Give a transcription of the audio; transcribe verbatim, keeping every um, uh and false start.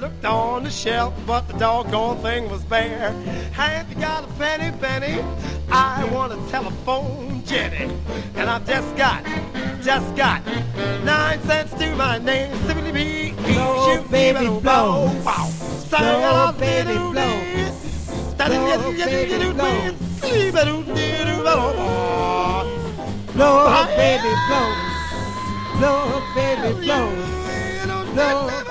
looked on the shelf, but the doggone thing was bare. Have you got a penny, penny? I want a telephone Jenny. And I just got, just got nine cents to my name. Simply be, blow, baby, blow. Wow. Blow, baby, blow. Blow, baby, blow. Blow, baby, blow. Blow, baby, blow. Blow,